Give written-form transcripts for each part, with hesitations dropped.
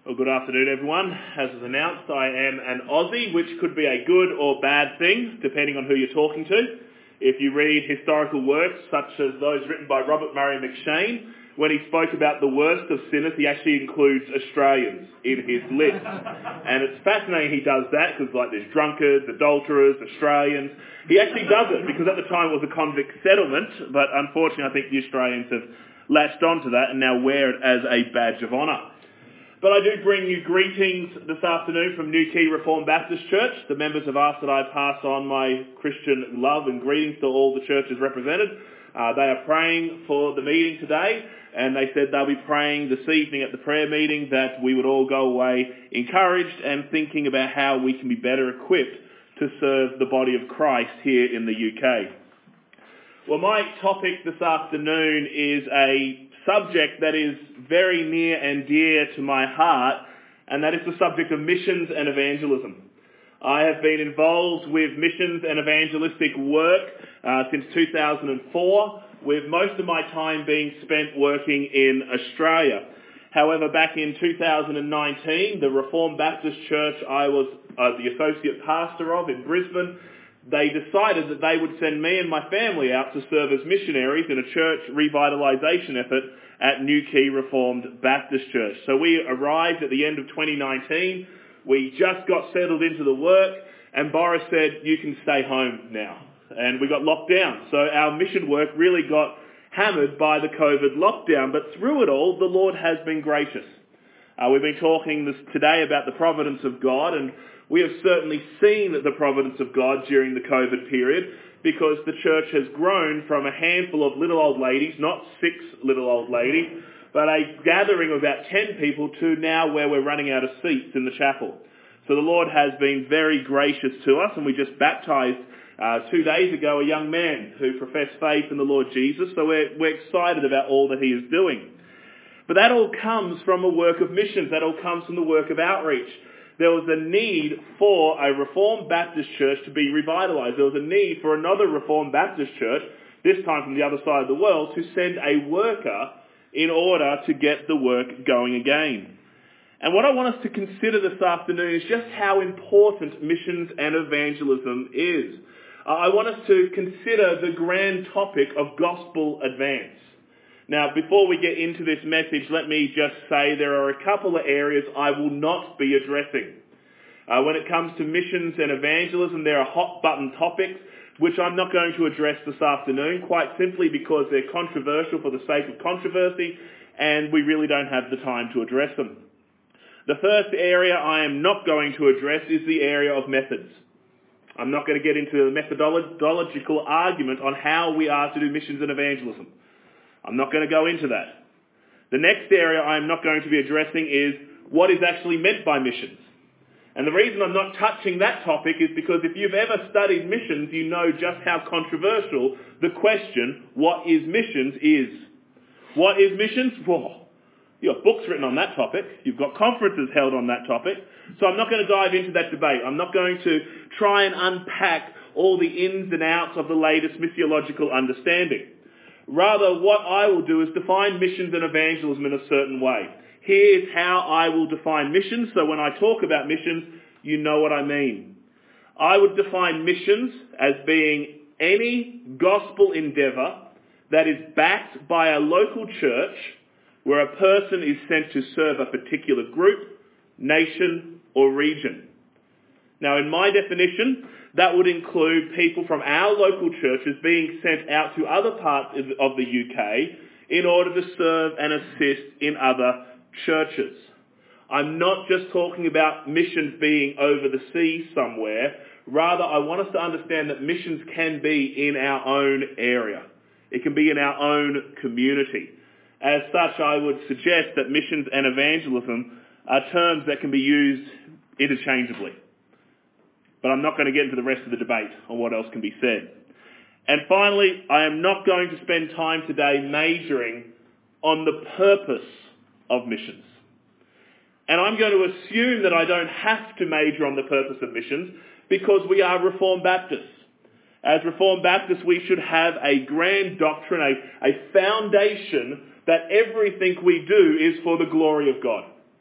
Well, good afternoon, everyone. As is announced, I am an Aussie, which could be a good or bad thing, depending on who you're talking to. If you read historical works, such as those written by Robert Murray McShane, when he spoke about the worst of sinners, he actually includes Australians in his list. And it's fascinating he does that, because there's drunkards, adulterers, Australians. He actually does it, because at the time it was a convict settlement, but unfortunately I think the Australians have latched onto that and now wear it as a badge of honour. But I do bring you greetings this afternoon from New Quay Reformed Baptist Church. The members have asked that I pass on my Christian love and greetings to all the churches represented. They are praying for the meeting today, and they said they'll be praying this evening at the prayer meeting that we would all go away encouraged and thinking about how we can be better equipped to serve the body of Christ here in the UK. Well, my topic this afternoon is a subject that is very near and dear to my heart, and that is the subject of missions and evangelism. I have been involved with missions and evangelistic work since 2004, with most of my time being spent working in Australia. However, back in 2019, the Reformed Baptist Church I was the associate pastor of in Brisbane, they decided that they would send me and my family out to serve as missionaries in a church revitalisation effort at New Quay Reformed Baptist Church. So we arrived at the end of 2019. We just got settled into the work, and Boris said, "You can stay home now." And we got locked down. So our mission work really got hammered by the COVID lockdown. But through it all, the Lord has been gracious. We've been talking today about the providence of God, and we have certainly seen the providence of God during the COVID period, because the church has grown from a handful of little old ladies, not 6 little old ladies, but a gathering of about 10 people to now where we're running out of seats in the chapel. So the Lord has been very gracious to us, and we just baptised 2 days ago a young man who professed faith in the Lord Jesus, so we're excited about all that he is doing. But that all comes from a work of missions. That all comes from the work of outreach. There was a need for a Reformed Baptist church to be revitalised. There was a need for another Reformed Baptist church, this time from the other side of the world, to send a worker in order to get the work going again. And what I want us to consider this afternoon is just how important missions and evangelism is. I want us to consider the grand topic of gospel advance. Now, before we get into this message, let me just say there are a couple of areas I will not be addressing. When it comes to missions and evangelism, there are hot-button topics which I'm not going to address this afternoon, quite simply because they're controversial for the sake of controversy, and we really don't have the time to address them. The first area I am not going to address is the area of methods. I'm not going to get into a methodological argument on how we are to do missions and evangelism. I'm not going to go into that. The next area I'm not going to be addressing is what is actually meant by missions. And the reason I'm not touching that topic is because if you've ever studied missions, you know just how controversial the question, what is missions, is. What is missions? Well, you've got books written on that topic. You've got conferences held on that topic. So I'm not going to dive into that debate. I'm not going to try and unpack all the ins and outs of the latest missiological understanding. Rather, what I will do is define missions and evangelism in a certain way. Here's how I will define missions, so when I talk about missions, you know what I mean. I would define missions as being any gospel endeavour that is backed by a local church where a person is sent to serve a particular group, nation, or region. Now, in my definition, that would include people from our local churches being sent out to other parts of the UK in order to serve and assist in other churches. I'm not just talking about missions being over the sea somewhere. Rather, I want us to understand that missions can be in our own area. It can be in our own community. As such, I would suggest that missions and evangelism are terms that can be used interchangeably. But I'm not going to get into the rest of the debate on what else can be said. And finally, I am not going to spend time today majoring on the purpose of missions. And I'm going to assume that I don't have to major on the purpose of missions because we are Reformed Baptists. As Reformed Baptists, we should have a grand doctrine, a foundation that everything we do is for the glory of God.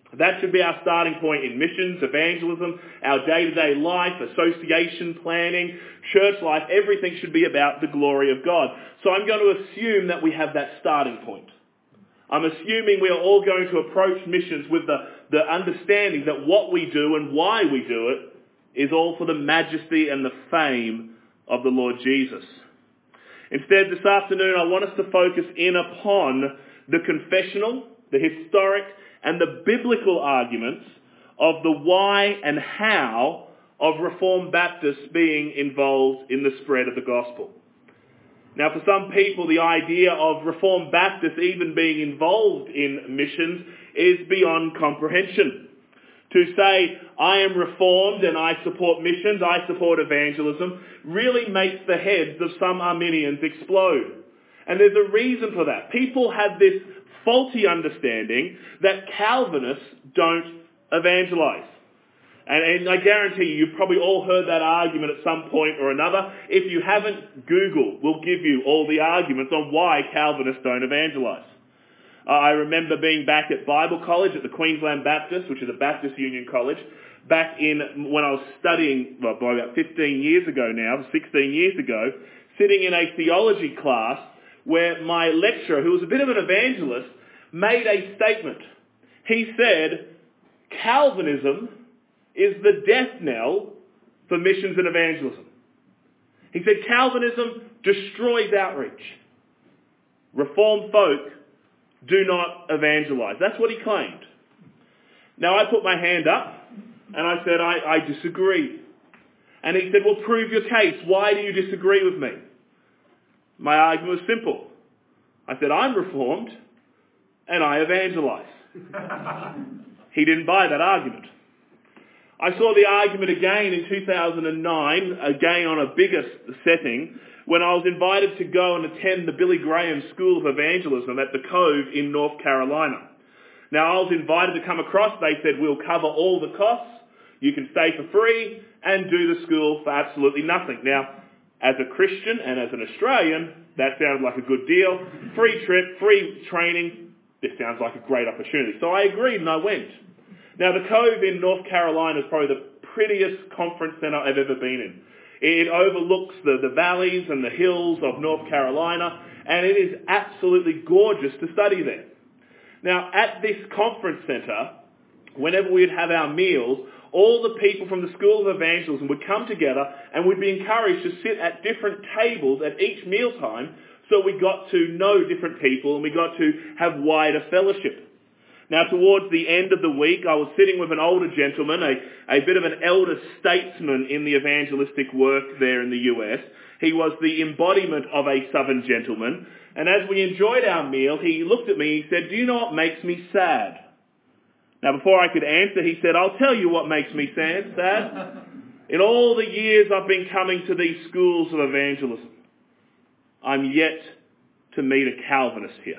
That should be our starting point in missions, evangelism, our day-to-day life, association planning, church life. Everything should be about the glory of God. So I'm going to assume that we have that starting point. I'm assuming we are all going to approach missions with the understanding that what we do and why we do it is all for the majesty and the fame of the Lord Jesus. Instead, this afternoon, I want us to focus in upon the confessional, the historic, and the biblical arguments of the why and how of Reformed Baptists being involved in the spread of the gospel. Now, for some people, the idea of Reformed Baptists even being involved in missions is beyond comprehension. To say, I am Reformed and I support missions, I support evangelism, really makes the heads of some Arminians explode. And there's a reason for that. People have this faulty understanding that Calvinists don't evangelize. And I guarantee you've probably all heard that argument at some point or another. If you haven't, Google will give you all the arguments on why Calvinists don't evangelize. I remember being back at Bible College at the Queensland Baptist, which is a Baptist Union college, back in when I was studying, well, by about 15 years ago now, 16 years ago, sitting in a theology class where my lecturer, who was a bit of an evangelist, made a statement. He said, Calvinism is the death knell for missions and evangelism. He said Calvinism destroys outreach. Reformed folk do not evangelize. That's what he claimed. Now I put my hand up and I said, I disagree. And he said, well, prove your case. Why do you disagree with me? My argument was simple. I said, I'm Reformed and I evangelize. He didn't buy that argument. I saw the argument again in 2009, again on a bigger setting, when I was invited to go and attend the Billy Graham School of Evangelism at the Cove in North Carolina. Now, I was invited to come across. They said, we'll cover all the costs. You can stay for free and do the school for absolutely nothing. Now, as a Christian and as an Australian, that sounded like a good deal. Free trip, free training. This sounds like a great opportunity. So I agreed and I went. Now, the Cove in North Carolina is probably the prettiest conference centre I've ever been in. It overlooks the valleys and the hills of North Carolina, and it is absolutely gorgeous to study there. Now, at this conference centre, whenever we'd have our meals, all the people from the School of Evangelism would come together and we'd be encouraged to sit at different tables at each mealtime, so we got to know different people and we got to have wider fellowship. Now, towards the end of the week, I was sitting with an older gentleman, a bit of an elder statesman in the evangelistic work there in the US. He was the embodiment of a Southern gentleman. And as we enjoyed our meal, he looked at me and he said, do you know what makes me sad? Now, before I could answer, he said, I'll tell you what makes me sad. In all the years I've been coming to these schools of evangelism, I'm yet to meet a Calvinist here.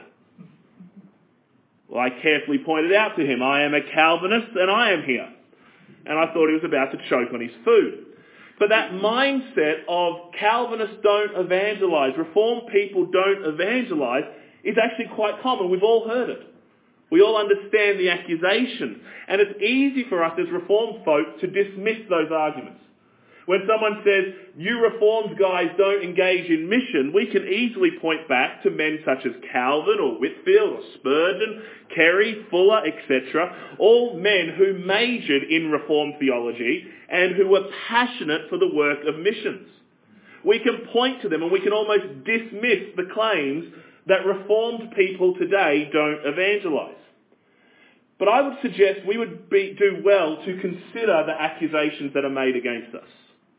Well, I carefully pointed out to him, I am a Calvinist and I am here. And I thought he was about to choke on his food. But that mindset of Calvinists don't evangelize, Reformed people don't evangelize, is actually quite common. We've all heard it. We all understand the accusation. And it's easy for us as Reformed folk to dismiss those arguments. When someone says, you Reformed guys don't engage in mission, we can easily point back to men such as Calvin or Whitefield or Spurgeon, Carey, Fuller, etc., all men who majored in Reformed theology and who were passionate for the work of missions. We can point to them and we can almost dismiss the claims that Reformed people today don't evangelize. But I would suggest we would do well to consider the accusations that are made against us.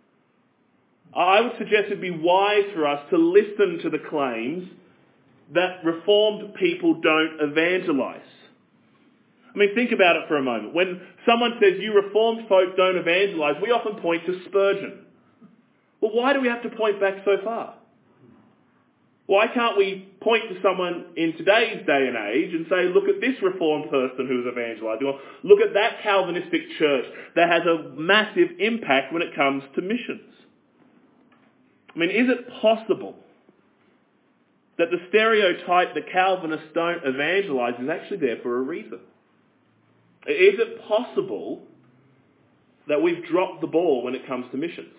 I would suggest it would be wise for us to listen to the claims that Reformed people don't evangelize. I mean, think about it for a moment. When someone says, you Reformed folk don't evangelize, we often point to Spurgeon. Well, why do we have to point back so far? Why can't we point to someone in today's day and age and say, look at this Reformed person who's evangelizing, or look at that Calvinistic church that has a massive impact when it comes to missions? I mean, is it possible that the stereotype that Calvinists don't evangelize is actually there for a reason? Is it possible that we've dropped the ball when it comes to missions?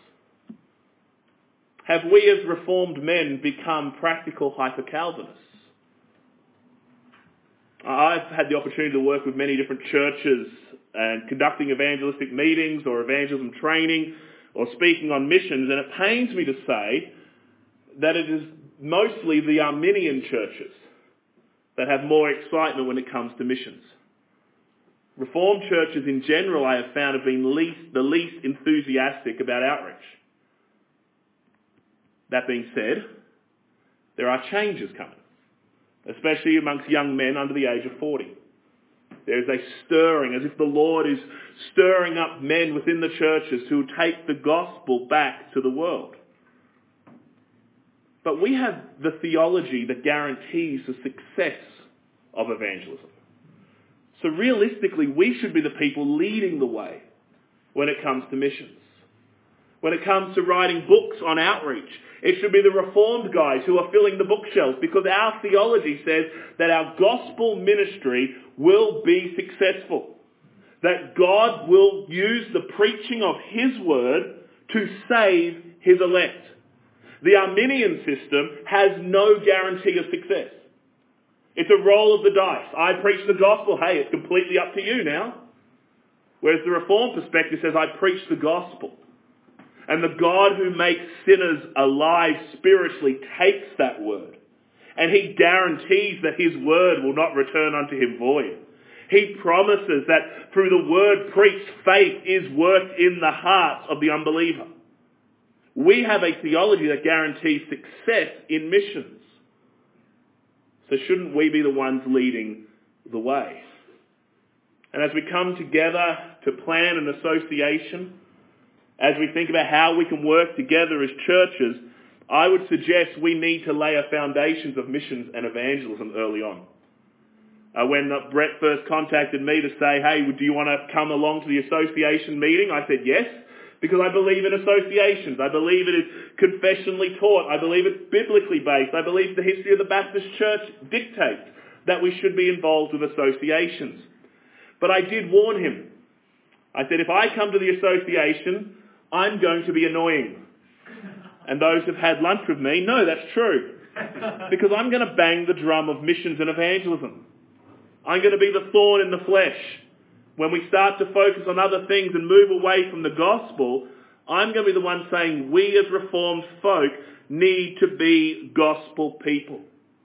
Have we as Reformed men become practical hyper-Calvinists? I've had the opportunity to work with many different churches and conducting evangelistic meetings or evangelism training or speaking on missions, and it pains me to say that it is mostly the Arminian churches that have more excitement when it comes to missions. Reformed churches in general, I have found, have been the least enthusiastic about outreach. That being said, there are changes coming, especially amongst young men under the age of 40. There is a stirring, as if the Lord is stirring up men within the churches who take the gospel back to the world. But we have the theology that guarantees the success of evangelism. So realistically, we should be the people leading the way when it comes to missions. When it comes to writing books on outreach, it should be the Reformed guys who are filling the bookshelves, because our theology says that our gospel ministry will be successful. That God will use the preaching of His word to save His elect. The Arminian system has no guarantee of success. It's a roll of the dice. I preach the gospel. Hey, it's completely up to you now. Whereas the Reformed perspective says, I preach the gospel. And the God who makes sinners alive spiritually takes that word. And He guarantees that His word will not return unto Him void. He promises that through the word preached, faith is worked in the hearts of the unbeliever. We have a theology that guarantees success in missions. So shouldn't we be the ones leading the way? And as we come together to plan an association, as we think about how we can work together as churches, I would suggest we need to lay a foundations of missions and evangelism early on. When Brett first contacted me to say, hey, do you want to come along to the association meeting? I said yes, because I believe in associations. I believe it is confessionally taught. I believe it's biblically based. I believe the history of the Baptist Church dictates that we should be involved with associations. But I did warn him. I said, if I come to the association, I'm going to be annoying. And those who've had lunch with me know that's true. Because I'm going to bang the drum of missions and evangelism. I'm going to be the thorn in the flesh. When we start to focus on other things and move away from the gospel, I'm going to be the one saying we as Reformed folk need to be gospel people.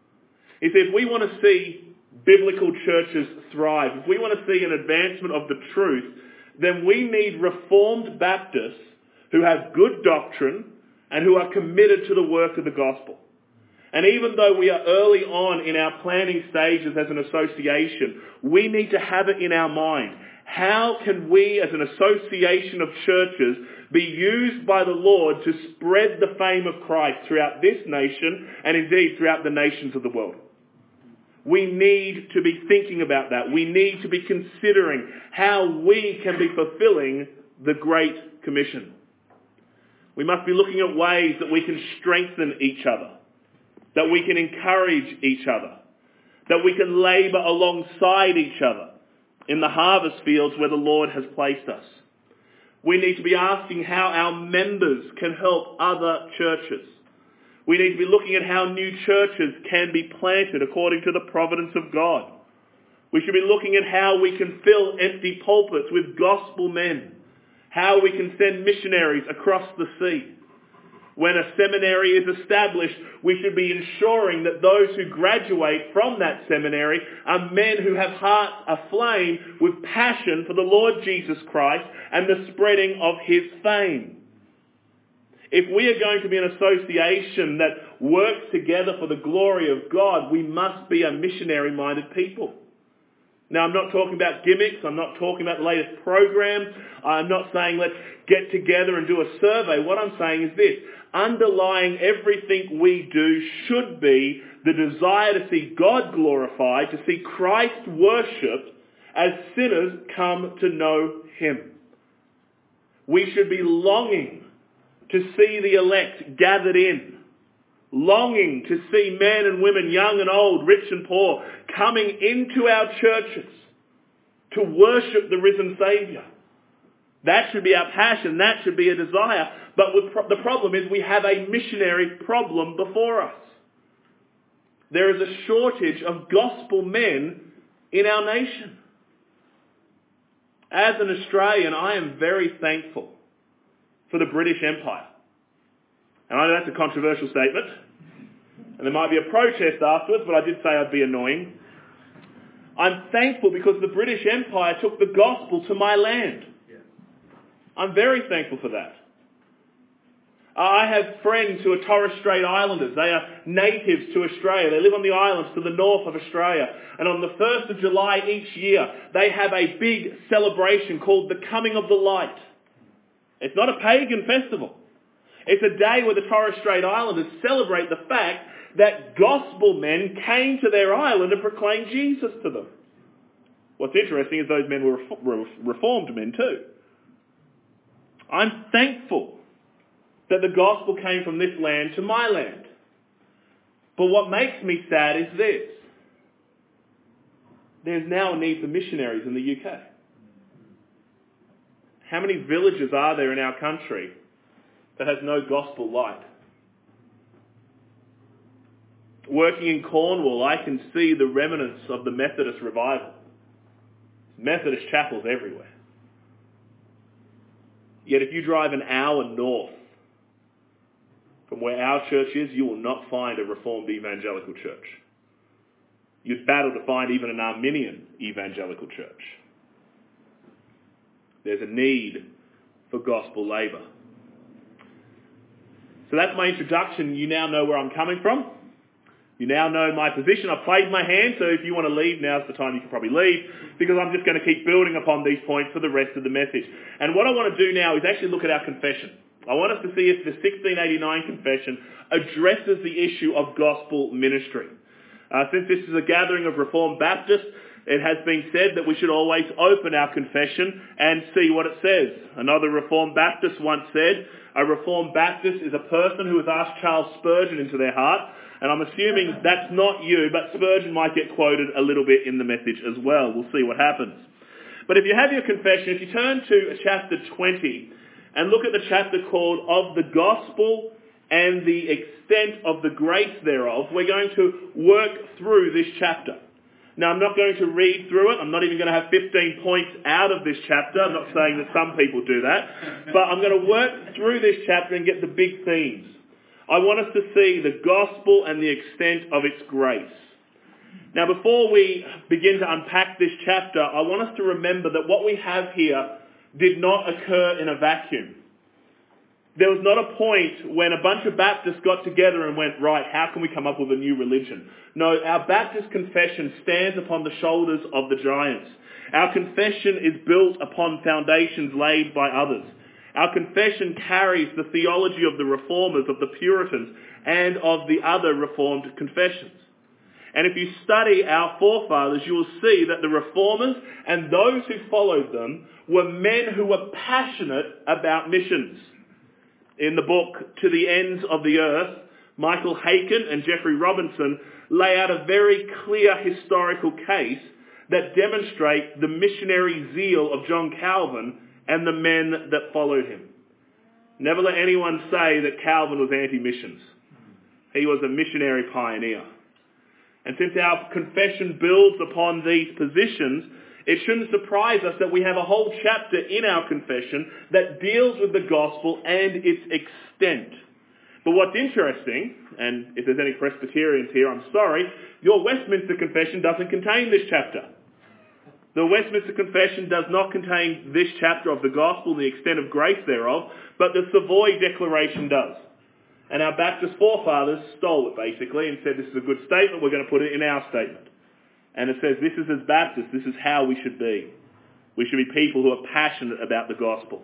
If we want to see biblical churches thrive, if we want to see an advancement of the truth, then we need Reformed Baptists who have good doctrine and who are committed to the work of the gospel. And even though we are early on in our planning stages as an association, we need to have it in our mind. How can we as an association of churches be used by the Lord to spread the fame of Christ throughout this nation and indeed throughout the nations of the world? We need to be thinking about that. We need to be considering how we can be fulfilling the Great Commission. We must be looking at ways that we can strengthen each other, that we can encourage each other, that we can labour alongside each other in the harvest fields where the Lord has placed us. We need to be asking how our members can help other churches. We need to be looking at how new churches can be planted according to the providence of God. We should be looking at how we can fill empty pulpits with gospel men, how we can send missionaries across the sea. When a seminary is established, we should be ensuring that those who graduate from that seminary are men who have hearts aflame with passion for the Lord Jesus Christ and the spreading of His fame. If we are going to be an association that works together for the glory of God, we must be a missionary-minded people. Now, I'm not talking about gimmicks. I'm not talking about the latest program. I'm not saying let's get together and do a survey. What I'm saying is this. Underlying everything we do should be the desire to see God glorified, to see Christ worshipped as sinners come to know Him. We should be longing to see the elect gathered in, longing to see men and women, young and old, rich and poor, coming into our churches to worship the risen Saviour. That should be our passion. That should be a desire. But the problem is we have a missionary problem before us. There is a shortage of gospel men in our nation. As an Australian, I am very thankful for the British Empire. And I know that's a controversial statement. And there might be a protest afterwards, but I did say I'd be annoying. I'm thankful because the British Empire took the gospel to my land. I'm very thankful for that. I have friends who are Torres Strait Islanders. They are natives to Australia. They live on the islands to the north of Australia. And on the 1st of July each year, they have a big celebration called the Coming of the Light. It's not a pagan festival. It's a day where the Torres Strait Islanders celebrate the fact that gospel men came to their island and proclaimed Jesus to them. What's interesting is those men were reformed men too. I'm thankful that the gospel came from this land to my land. But what makes me sad is this. There's now a need for missionaries in the UK. How many villages are there in our country that has no gospel light? Working in Cornwall, I can see the remnants of the Methodist revival. Methodist chapels everywhere. Yet if you drive an hour north from where our church is, you will not find a Reformed evangelical church. You'd battle to find even an Arminian evangelical church. There's a need for gospel labour. So that's my introduction. You now know where I'm coming from. You now know my position. I've played my hand, so if you want to leave, now's the time you can probably leave, because I'm just going to keep building upon these points for the rest of the message. And what I want to do now is actually look at our confession. I want us to see if the 1689 confession addresses the issue of gospel ministry. Since this is a gathering of Reformed Baptists, it has been said that we should always open our confession and see what it says. Another Reformed Baptist once said, a Reformed Baptist is a person who has asked Charles Spurgeon into their heart. And I'm assuming that's not you, but Spurgeon might get quoted a little bit in the message as well. We'll see what happens. But if you have your confession, if you turn to chapter 20 and look at the chapter called Of the Gospel and the Extent of the Grace Thereof, we're going to work through this chapter. Now, I'm not going to read through it. I'm not even going to have 15 points out of this chapter. I'm not saying that some people do that. But I'm going to work through this chapter and get the big themes. I want us to see the gospel and the extent of its grace. Now, before we begin to unpack this chapter, I want us to remember that what we have here did not occur in a vacuum. There was not a point when a bunch of Baptists got together and went, right, how can we come up with a new religion? No, our Baptist confession stands upon the shoulders of the giants. Our confession is built upon foundations laid by others. Our confession carries the theology of the Reformers, of the Puritans, and of the other Reformed confessions. And if you study our forefathers, you will see that the Reformers and those who followed them were men who were passionate about missions. In the book To the Ends of the Earth, Michael Haykin and Geoffrey Robinson lay out a very clear historical case that demonstrate the missionary zeal of John Calvin and the men that followed him. Never let anyone say that Calvin was anti-missions. He was a missionary pioneer. And since our confession builds upon these positions, it shouldn't surprise us that we have a whole chapter in our confession that deals with the gospel and its extent. But what's interesting, and if there's any Presbyterians here, I'm sorry, your Westminster Confession doesn't contain this chapter. The Westminster Confession does not contain this chapter of the gospel and the extent of grace thereof, but the Savoy Declaration does. And our Baptist forefathers stole it basically and said, this is a good statement, we're going to put it in our statement. And it says, this is as Baptists, this is how we should be. We should be people who are passionate about the gospel.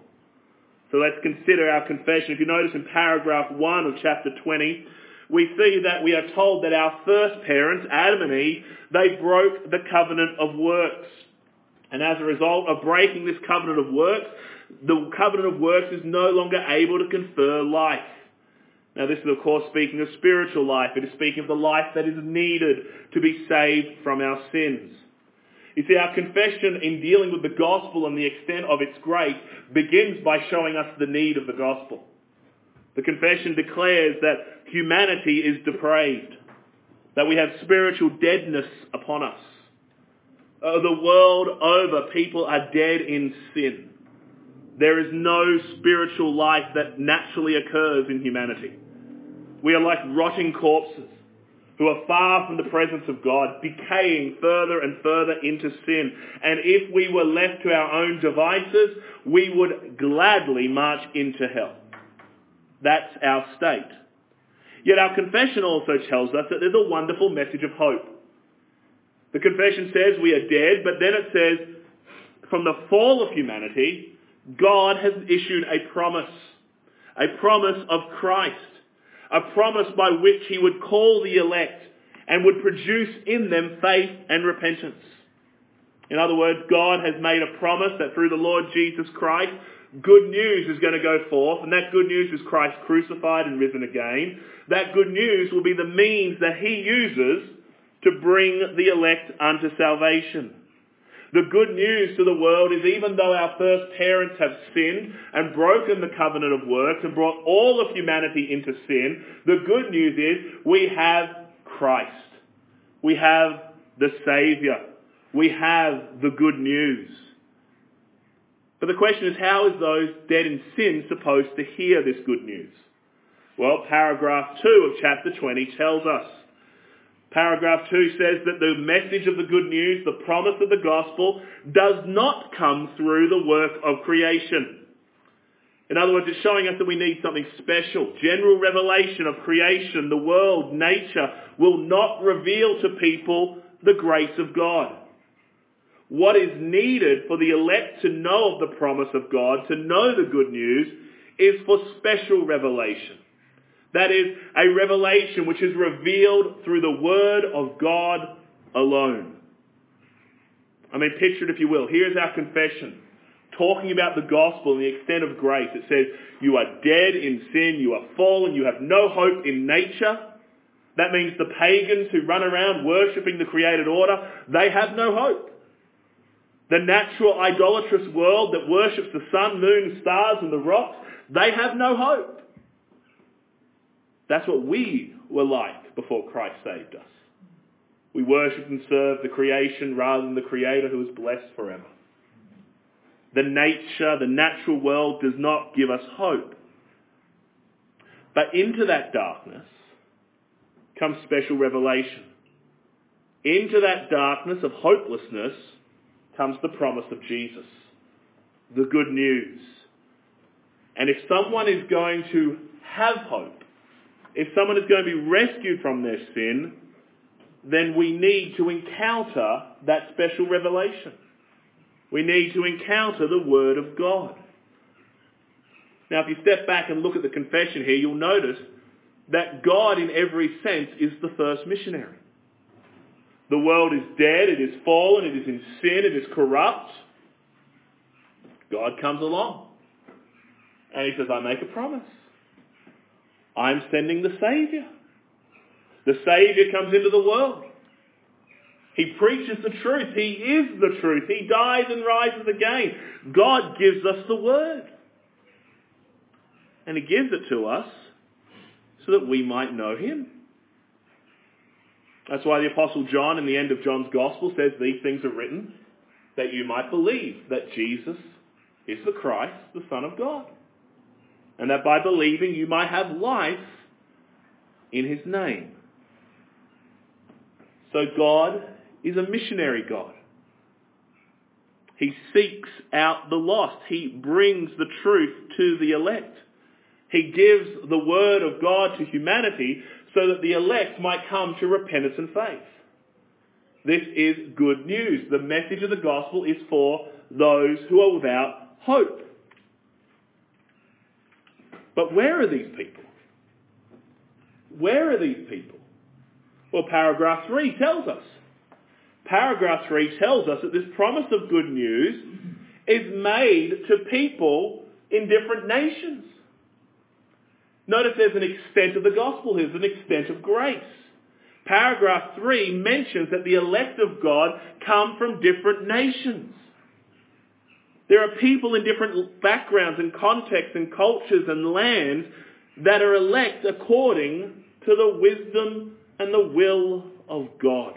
So let's consider our confession. If you notice in paragraph 1 of chapter 20, we see that we are told that our first parents, Adam and Eve, they broke the covenant of works. And as a result of breaking this covenant of works, the covenant of works is no longer able to confer life. Now this is of course speaking of spiritual life. It is speaking of the life that is needed to be saved from our sins. You see, our confession in dealing with the gospel and the extent of its grace begins by showing us the need of the gospel. The confession declares that humanity is depraved, that we have spiritual deadness upon us. The world over, people are dead in sin. There is no spiritual life that naturally occurs in humanity. We are like rotting corpses who are far from the presence of God, decaying further and further into sin. And if we were left to our own devices, we would gladly march into hell. That's our state. Yet our confession also tells us that there's a wonderful message of hope. The confession says we are dead, but then it says, from the fall of humanity, God has issued a promise of Christ, a promise by which he would call the elect and would produce in them faith and repentance. In other words, God has made a promise that through the Lord Jesus Christ, good news is going to go forth, and that good news is Christ crucified and risen again. That good news will be the means that he uses to bring the elect unto salvation. The good news to the world is even though our first parents have sinned and broken the covenant of works and brought all of humanity into sin, the good news is we have Christ. We have the Saviour. We have the good news. But the question is, how is those dead in sin supposed to hear this good news? Well, paragraph 2 of chapter 20 tells us. Paragraph 2 says that the message of the good news, the promise of the gospel, does not come through the work of creation. In other words, it's showing us that we need something special. General revelation of creation, the world, nature, will not reveal to people the grace of God. What is needed for the elect to know of the promise of God, to know the good news, is for special revelation. That is, a revelation which is revealed through the Word of God alone. I mean, picture it if you will. Here's our confession, talking about the gospel and the extent of grace. It says, you are dead in sin, you are fallen, you have no hope in nature. That means the pagans who run around worshipping the created order, they have no hope. The natural idolatrous world that worships the sun, moon, stars and the rocks, they have no hope. That's what we were like before Christ saved us. We worship and serve the creation rather than the Creator who is blessed forever. The nature, the natural world does not give us hope. But into that darkness comes special revelation. Into that darkness of hopelessness comes the promise of Jesus, the good news. And if someone is going to have hope, if someone is going to be rescued from their sin, then we need to encounter that special revelation. We need to encounter the Word of God. Now, if you step back and look at the confession here, you'll notice that God, in every sense, is the first missionary. The world is dead, it is fallen, it is in sin, it is corrupt. God comes along. And he says, I make a promise. I'm sending the Saviour. The Saviour comes into the world. He preaches the truth. He is the truth. He dies and rises again. God gives us the Word. And he gives it to us so that we might know him. That's why the Apostle John, in the end of John's Gospel, says these things are written that you might believe that Jesus is the Christ, the Son of God. And that by believing you might have life in his name. So God is a missionary God. He seeks out the lost. He brings the truth to the elect. He gives the word of God to humanity so that the elect might come to repentance and faith. This is good news. The message of the gospel is for those who are without hope. But where are these people? Where are these people? Well, paragraph 3 tells us. Paragraph 3 tells us that this promise of good news is made to people in different nations. Notice there's an extent of the gospel here, there's an extent of grace. Paragraph 3 mentions that the elect of God come from different nations. There are people in different backgrounds and contexts and cultures and lands that are elect according to the wisdom and the will of God.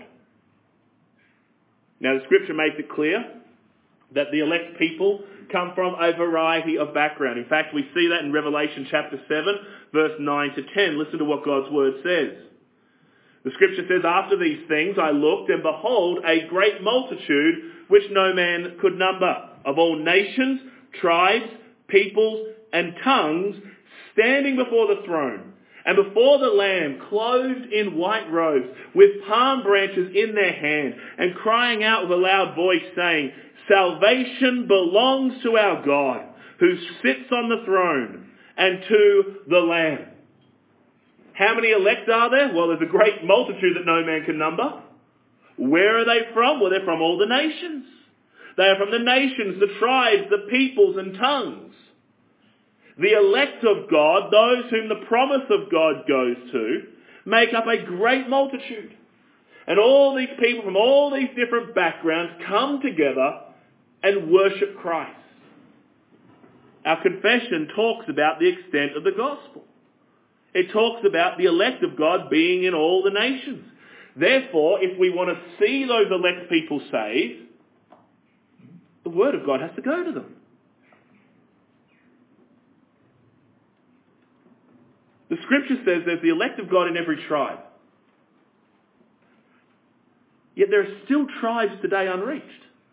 Now, the scripture makes it clear that the elect people come from a variety of background. In fact, we see that in Revelation chapter 7, verse 9 to 10. Listen to what God's word says. The scripture says, "After these things I looked, and behold, a great multitude which no man could number, of all nations, tribes, peoples, and tongues, standing before the throne, and before the Lamb, clothed in white robes, with palm branches in their hand, and crying out with a loud voice, saying, 'Salvation belongs to our God, who sits on the throne, and to the Lamb.'" How many elect are there? Well, there's a great multitude that no man can number. Where are they from? Well, they're from all the nations. They are from the nations, the tribes, the peoples and tongues. The elect of God, those whom the promise of God goes to, make up a great multitude. And all these people from all these different backgrounds come together and worship Christ. Our confession talks about the extent of the gospel. It talks about the elect of God being in all the nations. Therefore, if we want to see those elect people saved, the word of God has to go to them. The scripture says there's the elect of God in every tribe. Yet there are still tribes today unreached.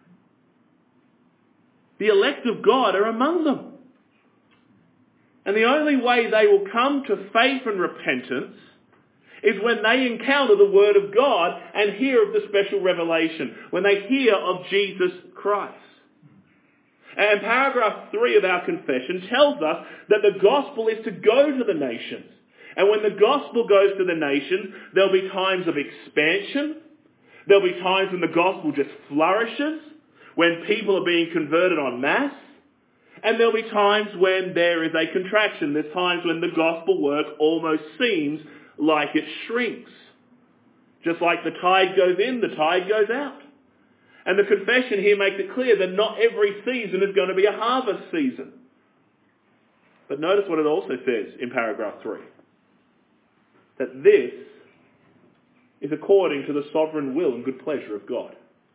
The elect of God are among them. And the only way they will come to faith and repentance is when they encounter the Word of God and hear of the special revelation, when they hear of Jesus Christ. And paragraph 3 of our confession tells us that the gospel is to go to the nations. And when the gospel goes to the nations, there'll be times of expansion. There'll be times when the gospel just flourishes, when people are being converted en masse. And there'll be times when there is a contraction. There's times when the gospel work almost seems like it shrinks. Just like the tide goes in, the tide goes out. And the confession here makes it clear that not every season is going to be a harvest season. But notice what it also says in paragraph 3. That this is according to the sovereign will and good pleasure of God.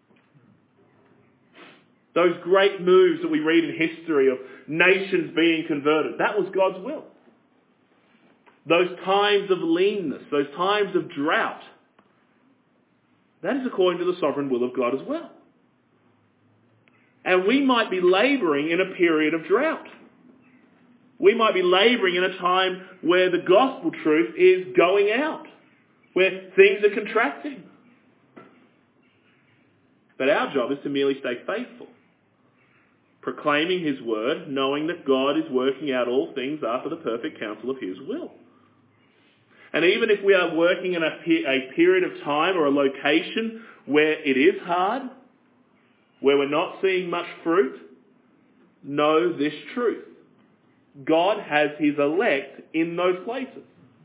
Those great moves that we read in history of nations being converted, that was God's will. Those times of leanness, those times of drought, that is according to the sovereign will of God as well. And we might be labouring in a period of drought. We might be labouring in a time where the gospel truth is going out, where things are contracting. But our job is to merely stay faithful, proclaiming his word, knowing that God is working out all things after the perfect counsel of his will. And even if we are working in a period of time or a location where it is hard, where we're not seeing much fruit, know this truth. God has his elect in those places.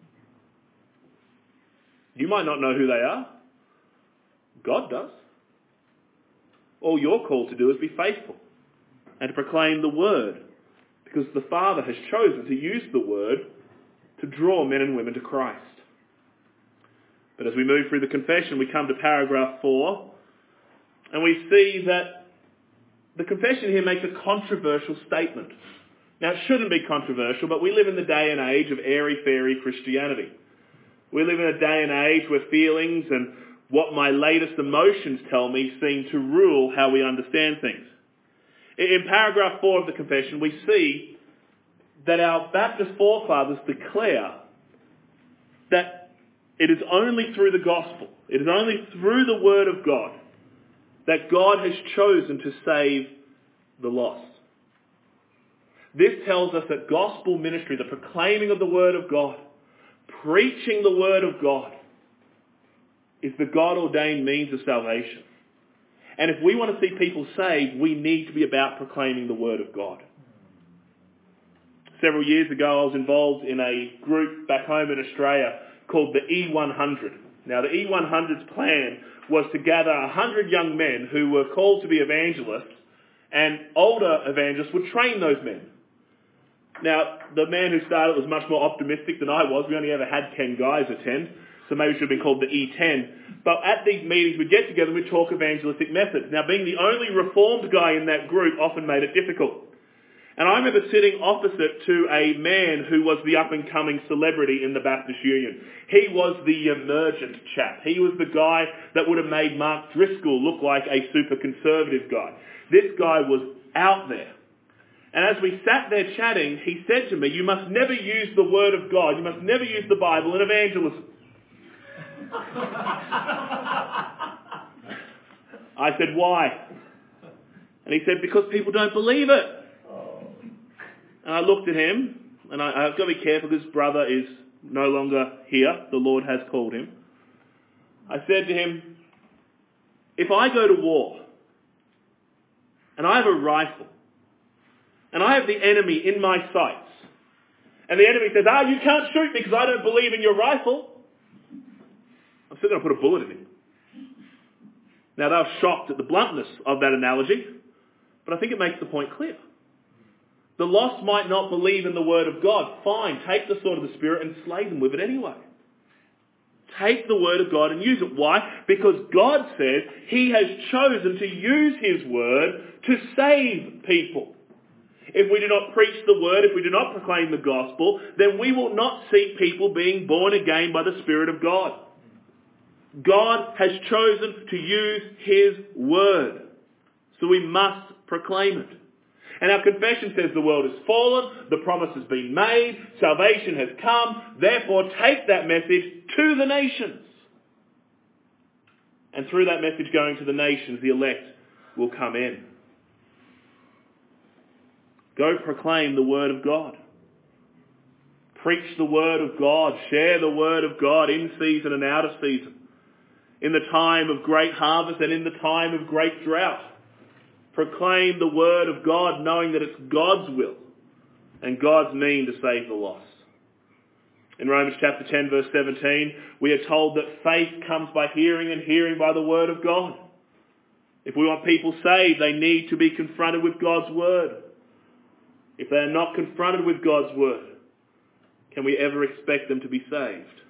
You might not know who they are. God does. All you're called to do is be faithful and to proclaim the word, because the Father has chosen to use the word to draw men and women to Christ. But as we move through the confession, we come to paragraph 4, and we see that the confession here makes a controversial statement. Now, it shouldn't be controversial, but we live in the day and age of airy-fairy Christianity. We live in a day and age where feelings and what my latest emotions tell me seem to rule how we understand things. In paragraph 4 of the confession, we see that our Baptist forefathers declare that it is only through the gospel, it is only through the word of God, that God has chosen to save the lost. This tells us that gospel ministry, the proclaiming of the word of God, preaching the word of God, is the God-ordained means of salvation. And if we want to see people saved, we need to be about proclaiming the word of God. Several years ago, I was involved in a group back home in Australia called the E100. Now, the E100's plan was to gather 100 young men who were called to be evangelists, and older evangelists would train those men. Now, the man who started was much more optimistic than I was. We only ever had 10 guys attend, so maybe it should have been called the E10. But at these meetings, we'd get together and we'd talk evangelistic methods. Now, being the only reformed guy in that group often made it difficult. And I remember sitting opposite to a man who was the up-and-coming celebrity in the Baptist Union. He was the emergent chap. He was the guy that would have made Mark Driscoll look like a super conservative guy. This guy was out there. And as we sat there chatting, he said to me, "You must never use the Word of God. You must never use the Bible in evangelism." I said, "Why?" And he said, "Because people don't believe it." And I looked at him, and I've got to be careful because his brother is no longer here. The Lord has called him. I said to him, "If I go to war, and I have a rifle, and I have the enemy in my sights, and the enemy says, 'You can't shoot me because I don't believe in your rifle,' I'm still going to put a bullet in him." Now, they were shocked at the bluntness of that analogy, but I think it makes the point clear. The lost might not believe in the Word of God. Fine, take the sword of the Spirit and slay them with it anyway. Take the Word of God and use it. Why? Because God says He has chosen to use His Word to save people. If we do not preach the Word, if we do not proclaim the gospel, then we will not see people being born again by the Spirit of God. God has chosen to use His Word, so we must proclaim it. And our confession says the world has fallen, the promise has been made, salvation has come, therefore take that message to the nations. And through that message going to the nations, the elect will come in. Go proclaim the Word of God. Preach the Word of God. Share the Word of God in season and out of season. In the time of great harvest and in the time of great drought. Proclaim the Word of God knowing that it's God's will and God's mean to save the lost. In Romans chapter 10 verse 17, we are told that faith comes by hearing and hearing by the Word of God. If we want people saved, they need to be confronted with God's Word. If they are not confronted with God's Word, can we ever expect them to be saved?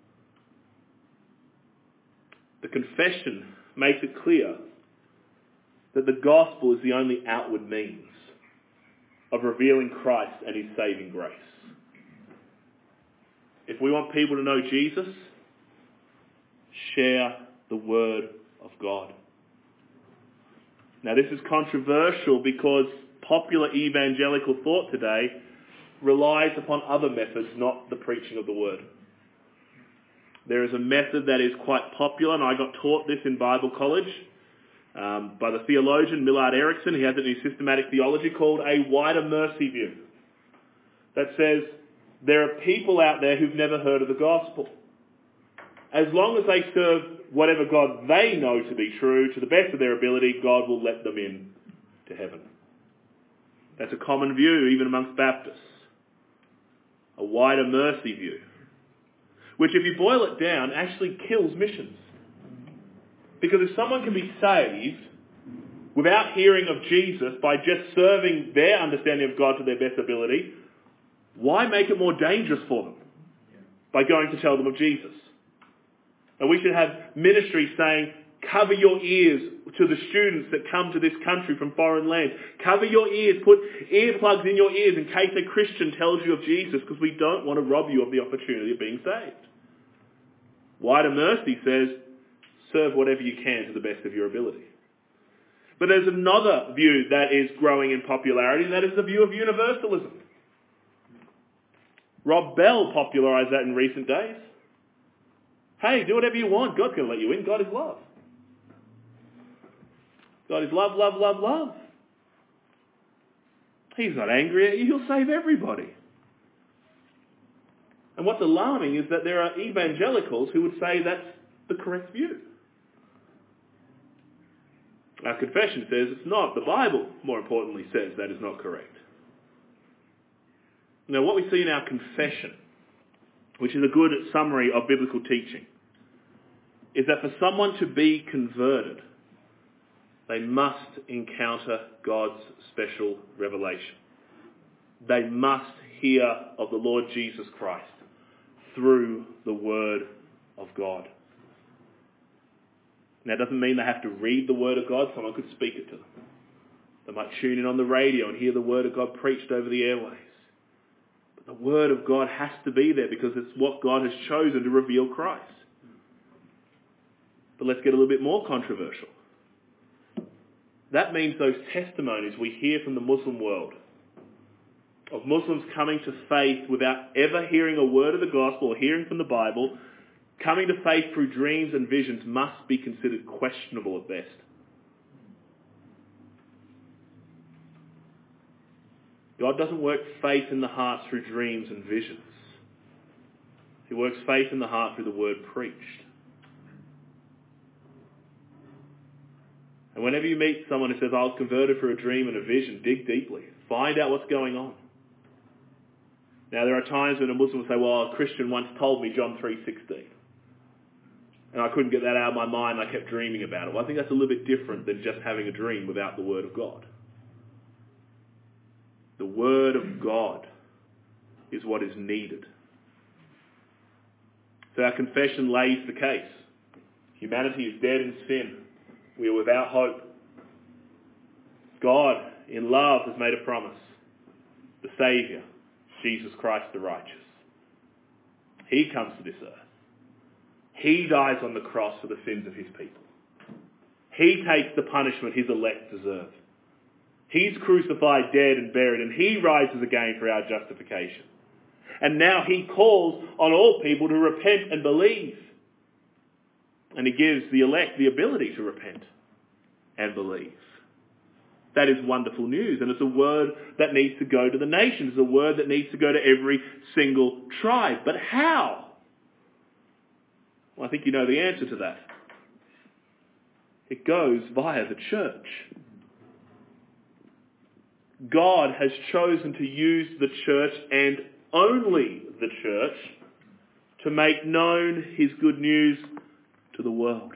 The confession makes it clear that the gospel is the only outward means of revealing Christ and His saving grace. If we want people to know Jesus, share the Word of God. Now, this is controversial because popular evangelical thought today relies upon other methods, not the preaching of the Word. There is a method that is quite popular, and I got taught this in Bible college by the theologian Millard Erickson. He has it in his systematic theology called a wider mercy view. That says there are people out there who've never heard of the gospel. As long as they serve whatever God they know to be true, to the best of their ability, God will let them in to heaven. That's a common view even amongst Baptists. A wider mercy view. Which, if you boil it down, actually kills missions. Because if someone can be saved without hearing of Jesus by just serving their understanding of God to their best ability, why make it more dangerous for them by going to tell them of Jesus? And we should have ministry saying, cover your ears to the students that come to this country from foreign lands. Cover your ears, put earplugs in your ears in case a Christian tells you of Jesus, because we don't want to rob you of the opportunity of being saved. Wider mercy says, serve whatever you can to the best of your ability. But there's another view that is growing in popularity, and that is the view of universalism. Rob Bell popularised that in recent days. Hey, do whatever you want. God's going to let you in. God is love. God is love, love, love, love. He's not angry at you. He'll save everybody. And what's alarming is that there are evangelicals who would say that's the correct view. Our confession says it's not. The Bible, more importantly, says that is not correct. Now, what we see in our confession, which is a good summary of biblical teaching, is that for someone to be converted, they must encounter God's special revelation. They must hear of the Lord Jesus Christ through the Word of God. Now, it doesn't mean they have to read the Word of God. Someone could speak it to them. They might tune in on the radio and hear the Word of God preached over the airways. But the Word of God has to be there because it's what God has chosen to reveal Christ. But let's get a little bit more controversial. That means those testimonies we hear from the Muslim world of Muslims coming to faith without ever hearing a word of the gospel or hearing from the Bible, coming to faith through dreams and visions must be considered questionable at best. God doesn't work faith in the heart through dreams and visions. He works faith in the heart through the word preached. And whenever you meet someone who says, I was converted through a dream and a vision, dig deeply. Find out what's going on. Now, there are times when a Muslim will say, well, a Christian once told me John 3:16. And I couldn't get that out of my mind. I kept dreaming about it. Well, I think that's a little bit different than just having a dream without the Word of God. The Word of God is what is needed. So our confession lays the case. Humanity is dead in sin. We are without hope. God, in love, has made a promise. The Saviour, Jesus Christ the righteous. He comes to this earth. He dies on the cross for the sins of his people. He takes the punishment his elect deserve. He's crucified, dead and buried, and he rises again for our justification. And now he calls on all people to repent and believe. And he gives the elect the ability to repent and believe. That is wonderful news, and it's a word that needs to go to the nations. It's a word that needs to go to every single tribe. But how? Well, I think you know the answer to that. It goes via the church. God has chosen to use the church and only the church to make known his good news to the world.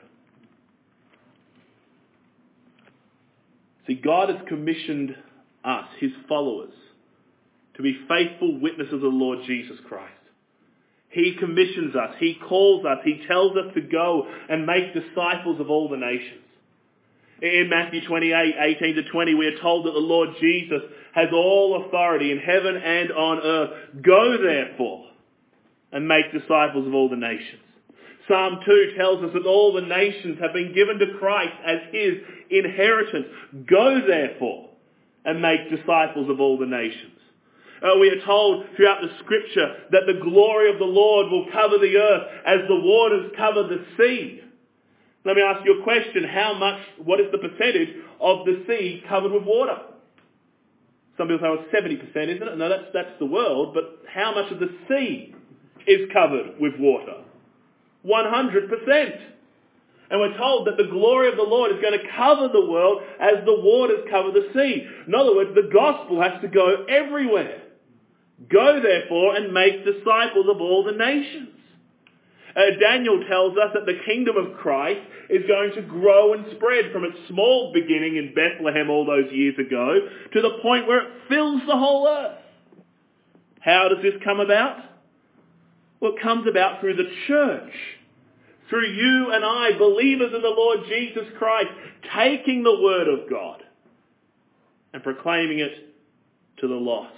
See, God has commissioned us, his followers, to be faithful witnesses of the Lord Jesus Christ. He commissions us, he calls us, he tells us to go and make disciples of all the nations. In Matthew 28:18-20, we are told that the Lord Jesus has all authority in heaven and on earth. Go therefore and make disciples of all the nations. Psalm 2 tells us that all the nations have been given to Christ as his inheritance. Go therefore and make disciples of all the nations. We are told throughout the scripture that the glory of the Lord will cover the earth as the waters cover the sea. Let me ask you a question. What is the percentage of the sea covered with water? Some people say, well, 70%, isn't it? No, that's the world, but how much of the sea is covered with water? 100%. And we're told that the glory of the Lord is going to cover the world as the waters cover the sea. In other words, the gospel has to go everywhere. Go therefore and make disciples of all the nations. Daniel tells us that the kingdom of Christ is going to grow and spread from its small beginning in Bethlehem all those years ago to the point where it fills the whole earth. How does this come about? Well, it comes about through the church. Through you and I, believers in the Lord Jesus Christ, taking the word of God and proclaiming it to the lost.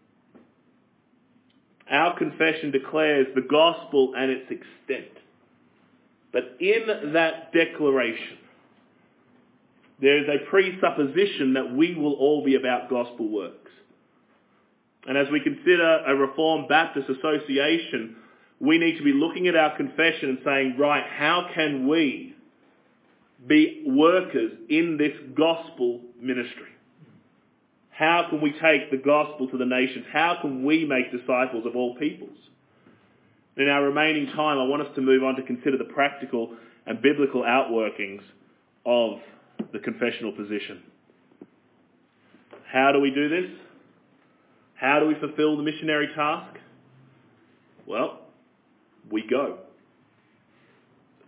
Our confession declares the gospel and its extent. But in that declaration, there is a presupposition that we will all be about gospel works. And as we consider a Reformed Baptist association, we need to be looking at our confession and saying, right, how can we be workers in this gospel ministry? How can we take the gospel to the nations? How can we make disciples of all peoples? In our remaining time, I want us to move on to consider the practical and biblical outworkings of the confessional position. How do we do this? How do we fulfill the missionary task? Well, we go.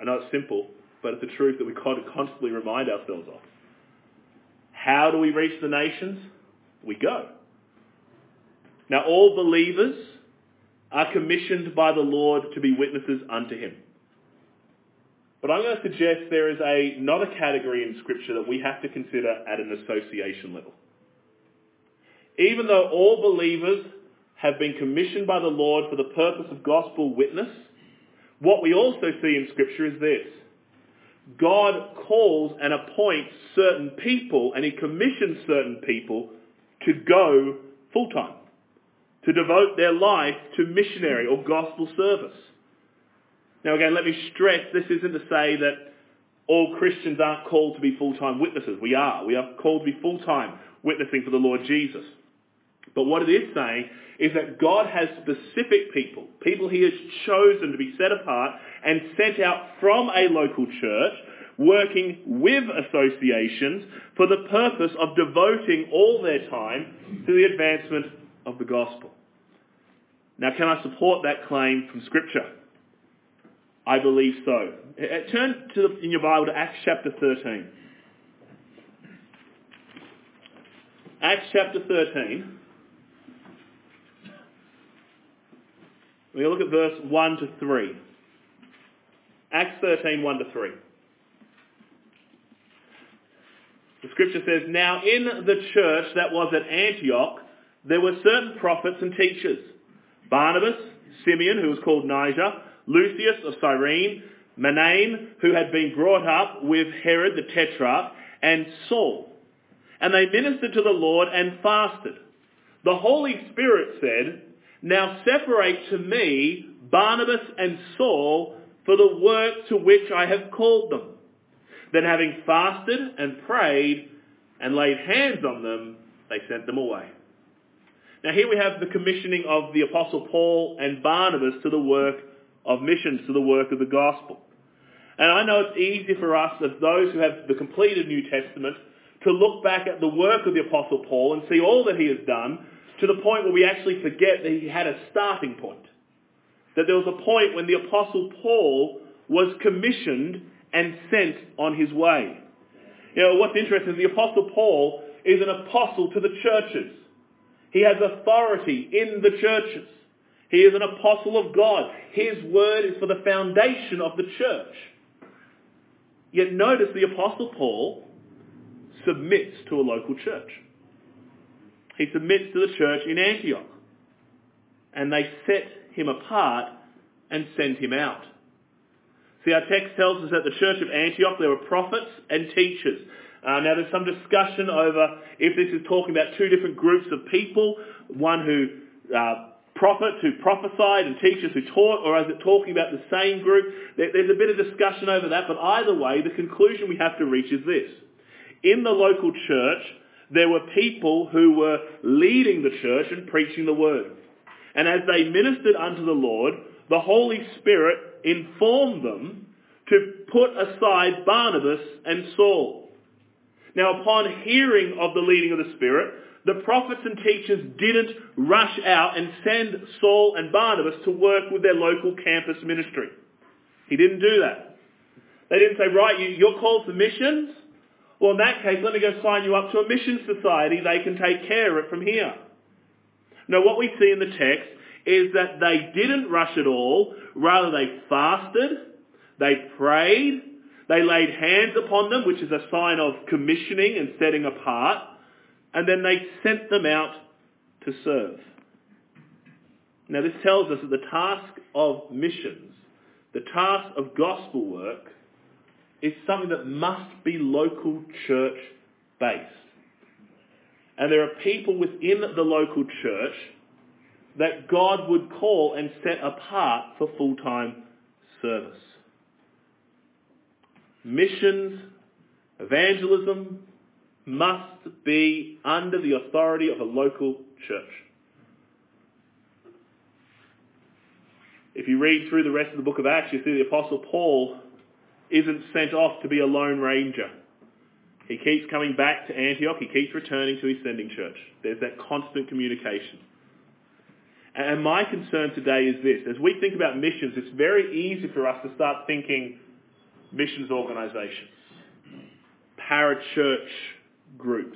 I know it's simple, but it's a truth that we constantly remind ourselves of. How do we reach the nations? We go. Now, all believers are commissioned by the Lord to be witnesses unto him. But I'm going to suggest there is not a category in Scripture that we have to consider at an association level. Even though all believers have been commissioned by the Lord for the purpose of gospel witness, what we also see in Scripture is this. God calls and appoints certain people, and he commissions certain people to go full-time, to devote their life to missionary or gospel service. Now again, let me stress, this isn't to say that all Christians aren't called to be full-time witnesses. We are. We are called to be full-time witnessing for the Lord Jesus. But what it is saying is that God has specific people he has chosen to be set apart and sent out from a local church, working with associations for the purpose of devoting all their time to the advancement of the gospel. Now, can I support that claim from Scripture? I believe so. Turn in your Bible to Acts chapter 13. Acts chapter 13. We're going to look at verse 1 to 3. Acts 13, 1 to 3. The Scripture says, "Now in the church that was at Antioch, there were certain prophets and teachers. Barnabas, Simeon, who was called Niger, Lucius of Cyrene, Manaen, who had been brought up with Herod the Tetrarch, and Saul. And they ministered to the Lord and fasted. The Holy Spirit said, 'Now separate to me Barnabas and Saul for the work to which I have called them.' Then having fasted and prayed and laid hands on them, they sent them away." Now here we have the commissioning of the Apostle Paul and Barnabas to the work of missions, to the work of the gospel. And I know it's easy for us, as those who have the completed New Testament, to look back at the work of the Apostle Paul and see all that he has done, to the point where we actually forget that he had a starting point. That there was a point when the Apostle Paul was commissioned and sent on his way. You know, what's interesting is the Apostle Paul is an apostle to the churches. He has authority in the churches. He is an apostle of God. His word is for the foundation of the church. Yet notice the Apostle Paul submits to a local church. He submits to the church in Antioch. And they set him apart and send him out. See, our text tells us that the church of Antioch, there were prophets and teachers. Now there's some discussion over if this is talking about two different groups of people, one who prophets who prophesied and teachers who taught, or is it talking about the same group? There's a bit of discussion over that, but either way, the conclusion we have to reach is this. In the local church, there were people who were leading the church and preaching the word. And as they ministered unto the Lord, the Holy Spirit informed them to put aside Barnabas and Saul. Now, upon hearing of the leading of the Spirit, the prophets and teachers didn't rush out and send Saul and Barnabas to work with their local campus ministry. He didn't do that. They didn't say, right, you're called for missions? Well, in that case, let me go sign you up to a mission society. They can take care of it from here. No, what we see in the text is that they didn't rush at all. Rather, they fasted, they prayed, they laid hands upon them, which is a sign of commissioning and setting apart, and then they sent them out to serve. Now, this tells us that the task of missions, the task of gospel work, is something that must be local church based. And there are people within the local church that God would call and set apart for full-time service. Missions, evangelism must be under the authority of a local church. If you read through the rest of the book of Acts, you see the Apostle Paul isn't sent off to be a lone ranger. He keeps coming back to Antioch. He keeps returning to his sending church. There's that constant communication. And my concern today is this. As we think about missions, it's very easy for us to start thinking, missions organisations, parachurch groups,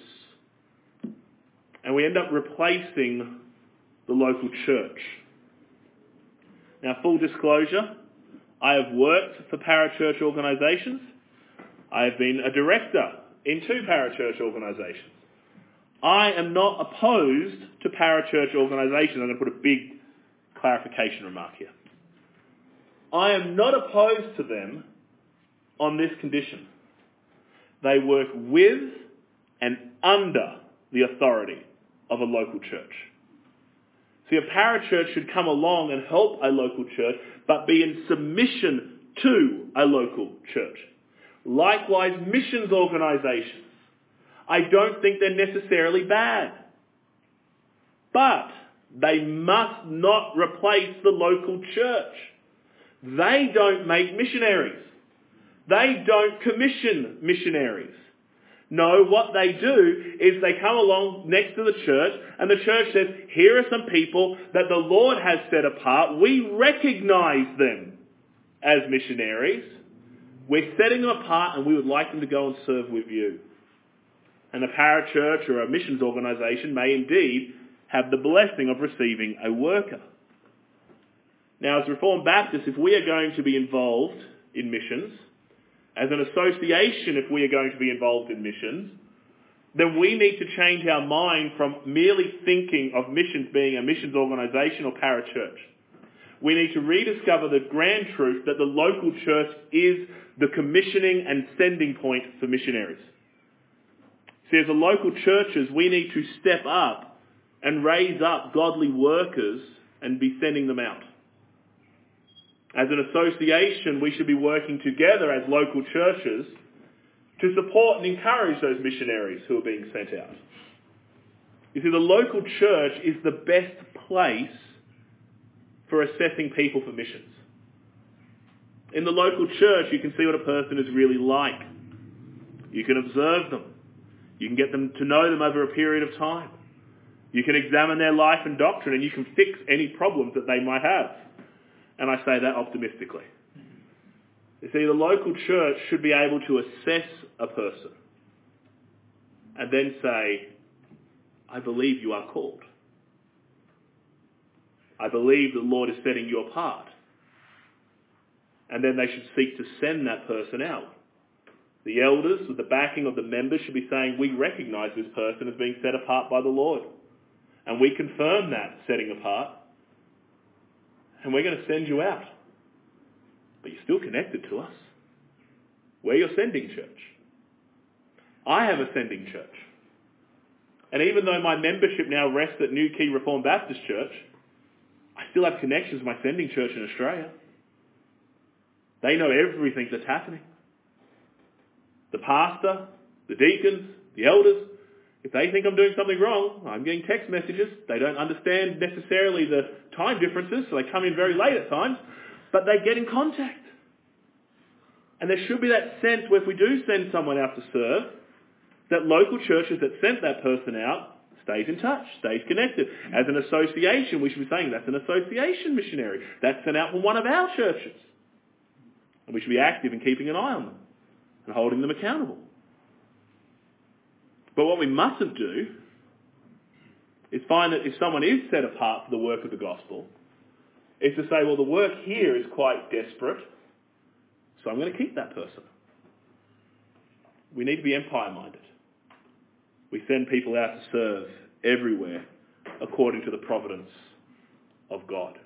and we end up replacing the local church. Now, full disclosure, I have worked for parachurch organisations. I have been a director in 2 parachurch organisations. I am not opposed to parachurch organisations. I'm going to put a big clarification remark here. I am not opposed to them on this condition. They work with and under the authority of a local church. See, a parachurch should come along and help a local church, but be in submission to a local church. Likewise, missions organisations. I don't think they're necessarily bad. But they must not replace the local church. They don't make missionaries. They don't commission missionaries. No, what they do is they come along next to the church and the church says, here are some people that the Lord has set apart. We recognise them as missionaries. We're setting them apart and we would like them to go and serve with you. And a parachurch or a missions organisation may indeed have the blessing of receiving a worker. Now, as Reformed Baptists, if we are going to be involved in missions, as an association, if we are going to be involved in missions, then we need to change our mind from merely thinking of missions being a missions organisation or parachurch. We need to rediscover the grand truth that the local church is the commissioning and sending point for missionaries. See, as a local churches, we need to step up and raise up godly workers and be sending them out. As an association, we should be working together as local churches to support and encourage those missionaries who are being sent out. You see, the local church is the best place for assessing people for missions. In the local church, you can see what a person is really like. You can observe them. You can get them to know them over a period of time. You can examine their life and doctrine, and you can fix any problems that they might have. And I say that optimistically. You see, the local church should be able to assess a person and then say, I believe you are called. I believe the Lord is setting you apart. And then they should seek to send that person out. The elders, with the backing of the members, should be saying, we recognise this person as being set apart by the Lord. And we confirm that setting apart. And we're going to send you out. But you're still connected to us. We're your sending church. I have a sending church. And even though my membership now rests at New Quay Reformed Baptist Church, I still have connections with my sending church in Australia. They know everything that's happening. The pastor, the deacons, the elders, if they think I'm doing something wrong, I'm getting text messages. They don't understand necessarily the time differences, so they come in very late at times, but they get in contact. And there should be that sense where if we do send someone out to serve, that local churches that sent that person out stays in touch, stays connected. As an association, we should be saying that's an association missionary. That's sent out from one of our churches. And we should be active in keeping an eye on them and holding them accountable. But what we mustn't do is find that if someone is set apart for the work of the gospel, is to say, well, the work here is quite desperate, so I'm going to keep that person. We need to be empire-minded. We send people out to serve everywhere according to the providence of God.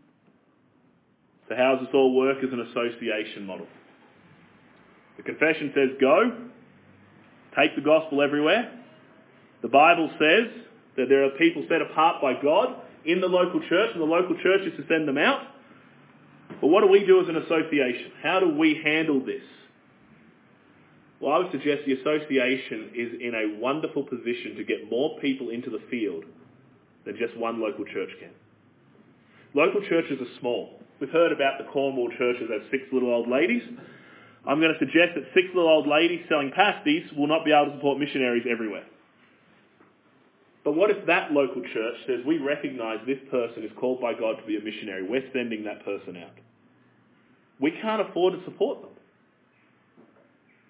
So how does this all work as an association model? The confession says go, take the gospel everywhere. The Bible says that there are people set apart by God in the local church, and the local church is to send them out. But what do we do as an association? How do we handle this? Well, I would suggest the association is in a wonderful position to get more people into the field than just one local church can. Local churches are small. We've heard about the Cornwall churches as 6 little old ladies. I'm going to suggest that 6 little old ladies selling pasties will not be able to support missionaries everywhere. But what if that local church says, we recognise this person is called by God to be a missionary. We're sending that person out. We can't afford to support them.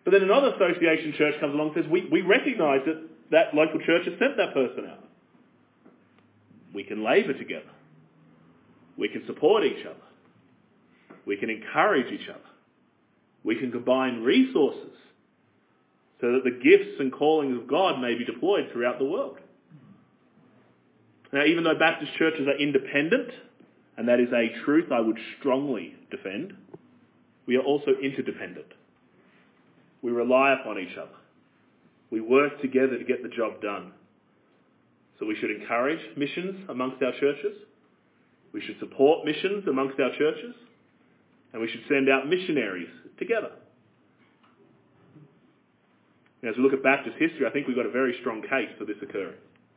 But then another association church comes along and says, we recognise that that local church has sent that person out. We can labour together. We can support each other. We can encourage each other. We can combine resources so that the gifts and callings of God may be deployed throughout the world. Now, even though Baptist churches are independent, and that is a truth I would strongly defend, we are also interdependent. We rely upon each other. We work together to get the job done. So we should encourage missions amongst our churches. We should support missions amongst our churches. And we should send out missionaries together. And as we look at Baptist history, I think we've got a very strong case for this occurring.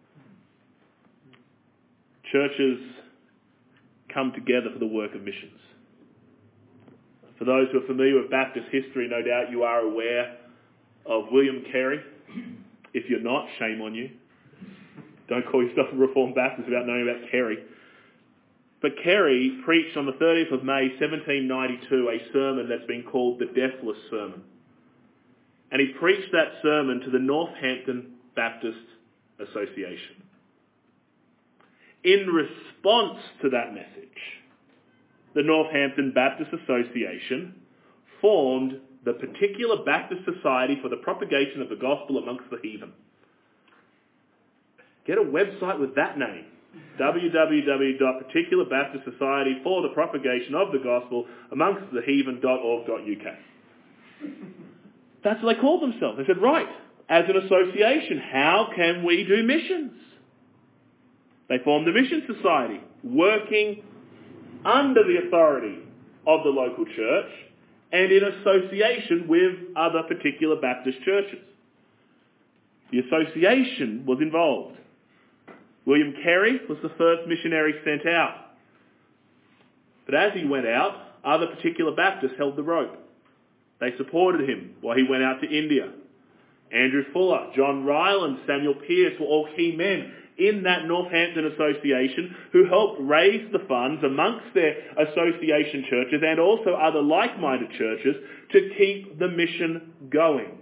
Churches come together for the work of missions. For those who are familiar with Baptist history, no doubt you are aware of William Carey. If you're not, shame on you. Don't call yourself a Reformed Baptist without knowing about Carey. But Carey preached on the 30th of May 1792 a sermon that's been called the Deathless Sermon. And he preached that sermon to the Northampton Baptist Association. In response to that message, the Northampton Baptist Association formed the Particular Baptist Society for the Propagation of the Gospel amongst the Heathen. Get a website with that name. www.Particular Baptist Society for the Propagation of the Gospel amongst the Heathen.org.uk. That's what they called themselves. They said, right, as an association, how can we do missions? They formed a mission society, working under the authority of the local church and in association with other Particular Baptist churches. The association was involved. William Carey was the first missionary sent out. But as he went out, other Particular Baptists held the rope. They supported him while he went out to India. Andrew Fuller, John Ryland, Samuel Pearce were all key men in that Northampton Association who helped raise the funds amongst their association churches and also other like-minded churches to keep the mission going.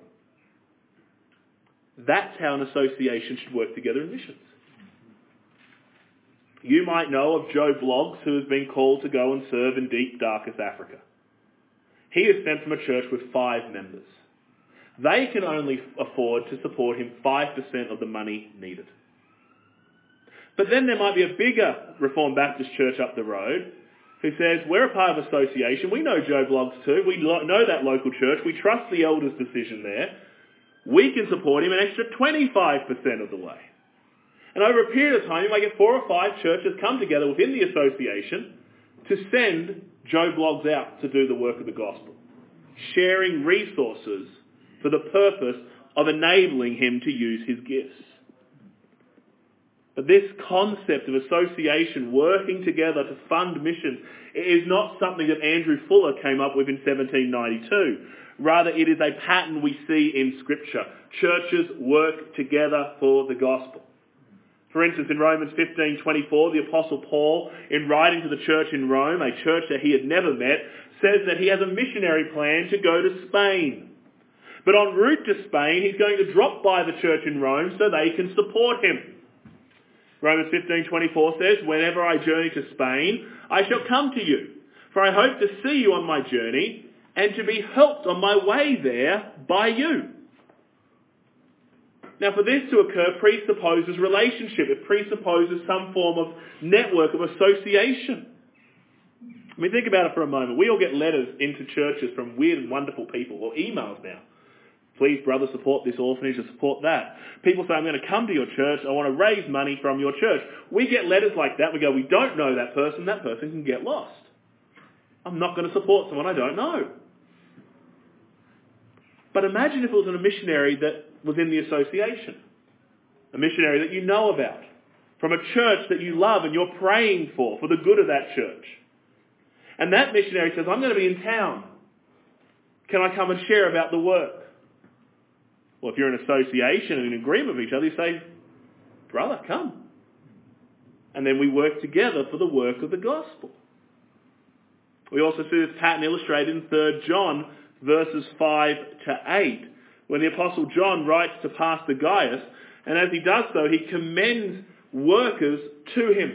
That's how an association should work together in missions. You might know of Joe Bloggs, who has been called to go and serve in deep, darkest Africa. He is sent from a church with 5 members. They can only afford to support him 5% of the money needed. But then there might be a bigger Reformed Baptist church up the road who says, we're a part of association, we know Joe Bloggs too, we know that local church, we trust the elders' decision there, we can support him an extra 25% of the way. And over a period of time, you might get 4 or 5 churches come together within the association to send Joe Bloggs out to do the work of the gospel, sharing resources for the purpose of enabling him to use his gifts. But this concept of association working together to fund missions is not something that Andrew Fuller came up with in 1792. Rather, it is a pattern we see in Scripture. Churches work together for the gospel. For instance, in Romans 15:24, the Apostle Paul, in writing to the church in Rome, a church that he had never met, says that he has a missionary plan to go to Spain. But en route to Spain, he's going to drop by the church in Rome so they can support him. Romans 15:24 says, whenever I journey to Spain, I shall come to you, for I hope to see you on my journey and to be helped on my way there by you. Now, for this to occur presupposes relationship. It presupposes some form of network of association. I mean, think about it for a moment. We all get letters into churches from weird and wonderful people, or emails now. Please, brother, support this orphanage or support that. People say, I'm going to come to your church. I want to raise money from your church. We get letters like that. We go, we don't know that person. That person can get lost. I'm not going to support someone I don't know. But imagine if it was a missionary that was in the association. A missionary that you know about. From a church that you love and you're praying for the good of that church. And that missionary says, I'm going to be in town. Can I come and share about the work? Well, if you're in association and in agreement with each other, you say, brother, come. And then we work together for the work of the gospel. We also see this pattern illustrated in 3 John verses 5 to 8, when the Apostle John writes to Pastor Gaius, and as he does so, he commends workers to him.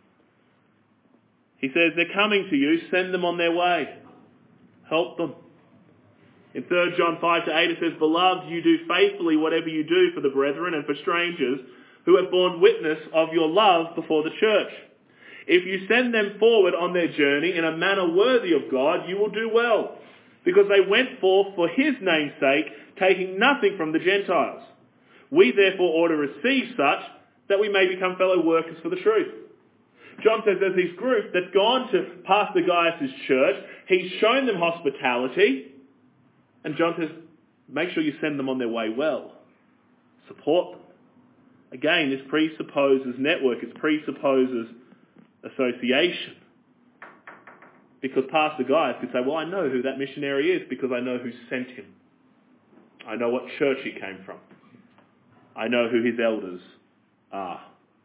He says, they're coming to you, send them on their way. Help them. In 3 John 5 to 8 it says, Beloved, you do faithfully whatever you do for the brethren and for strangers who have borne witness of your love before the church. If you send them forward on their journey in a manner worthy of God, you will do well, because they went forth for his name's sake, taking nothing from the Gentiles. We therefore ought to receive such that we may become fellow workers for the truth. John says there's this group that's gone to Pastor Gaius' church. He's shown them hospitality. And John says, make sure you send them on their way well. Support them. Again, this presupposes network. It presupposes association. Because Pastor Gaius could say, well, I know who that missionary is because I know who sent him. I know what church he came from. I know who his elders are.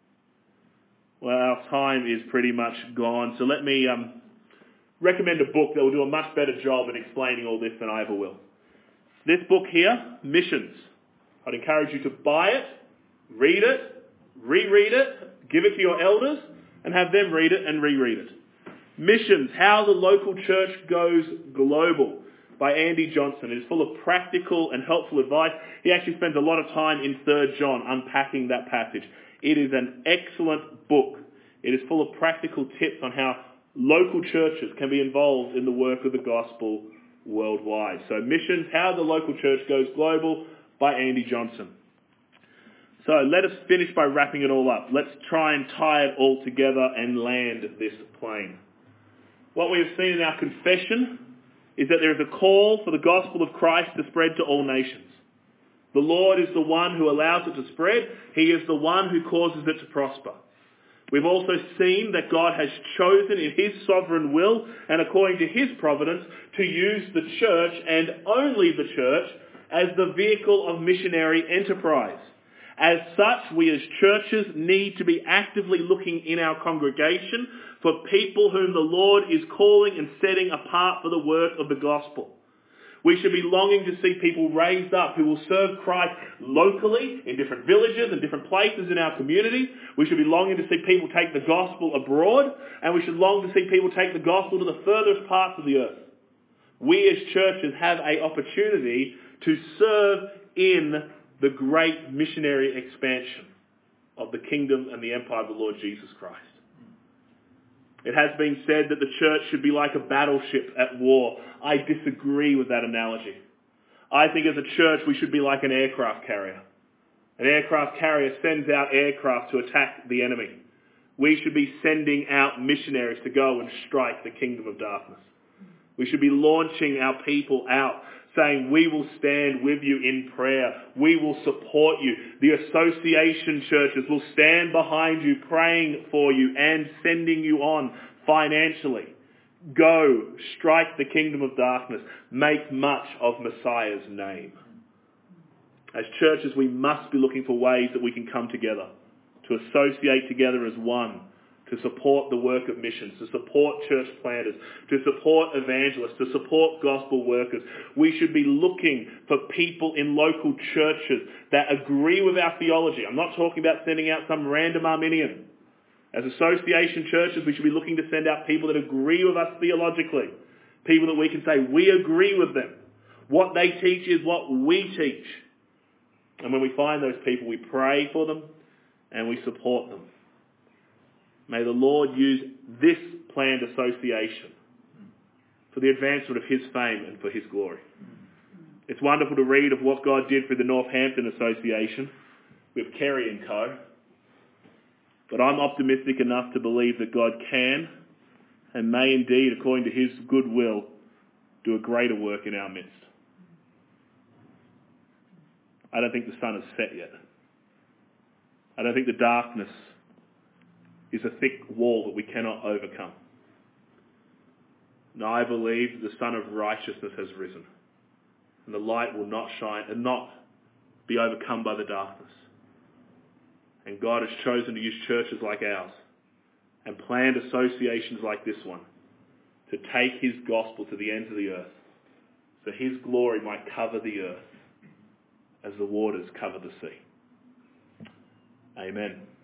Well, our time is pretty much gone, so let me recommend a book that will do a much better job in explaining all this than I ever will. This book here, Missions. I'd encourage you to buy it, read it, reread it, give it to your elders, and have them read it and reread it. Missions, How the Local Church Goes Global, by Andy Johnson. It is full of practical and helpful advice. He actually spends a lot of time in 3 John unpacking that passage. It is an excellent book. It is full of practical tips on how local churches can be involved in the work of the gospel worldwide. So Missions, How the Local Church Goes Global, by Andy Johnson. So let us finish by wrapping it all up. Let's try and tie it all together and land this plane. What we have seen in our confession is that there is a call for the gospel of Christ to spread to all nations. The Lord is the one who allows it to spread. He is the one who causes it to prosper. We've also seen that God has chosen in his sovereign will and according to his providence to use the church and only the church as the vehicle of missionary enterprise. As such, we as churches need to be actively looking in our congregation for people whom the Lord is calling and setting apart for the work of the gospel. We should be longing to see people raised up who will serve Christ locally in different villages and different places in our community. We should be longing to see people take the gospel abroad, and we should long to see people take the gospel to the furthest parts of the earth. We as churches have an opportunity to serve in the great missionary expansion of the kingdom and the empire of the Lord Jesus Christ. It has been said that the church should be like a battleship at war. I disagree with that analogy. I think as a church we should be like an aircraft carrier. An aircraft carrier sends out aircraft to attack the enemy. We should be sending out missionaries to go and strike the kingdom of darkness. We should be launching our people out, saying, we will stand with you in prayer. We will support you. The association churches will stand behind you, praying for you and sending you on financially. Go, strike the kingdom of darkness. Make much of Messiah's name. As churches, we must be looking for ways that we can come together, to associate together as one, to support the work of missions, to support church planters, to support evangelists, to support gospel workers. We should be looking for people in local churches that agree with our theology. I'm not talking about sending out some random Arminian. As association churches, we should be looking to send out people that agree with us theologically. People that we can say, we agree with them. What they teach is what we teach. And when we find those people, we pray for them and we support them. May the Lord use this planned association for the advancement of his fame and for his glory. It's wonderful to read of what God did for the Northampton Association with Kerry and Co. But I'm optimistic enough to believe that God can and may indeed, according to his good will, do a greater work in our midst. I don't think the sun has set yet. I don't think the darkness is a thick wall that we cannot overcome. No, I believe the Son of Righteousness has risen, and the light will not shine and not be overcome by the darkness. And God has chosen to use churches like ours and planned associations like this one to take his gospel to the ends of the earth, so his glory might cover the earth as the waters cover the sea. Amen.